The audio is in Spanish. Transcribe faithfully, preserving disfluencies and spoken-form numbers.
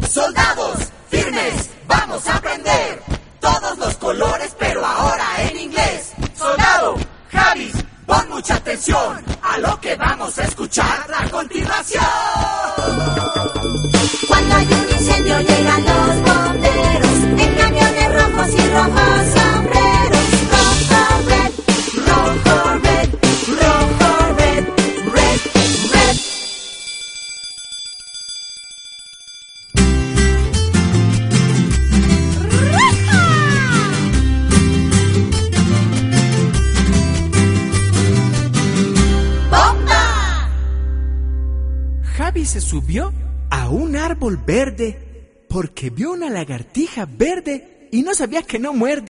Soldados, firmes, vamos a aprender todos los colores, pero ahora en inglés. Soldado, Javis, pon mucha atención a lo que vamos a escuchar a continuación. Cuando hay un incendio llegan los bomberos en camiones rojos y rojos sombreros. Rojo, red, rojo, red, rojo, red, red, red. ¡Bomba! Javi se subió a un árbol verde porque vio una lagartija verde y no sabía que no muerde.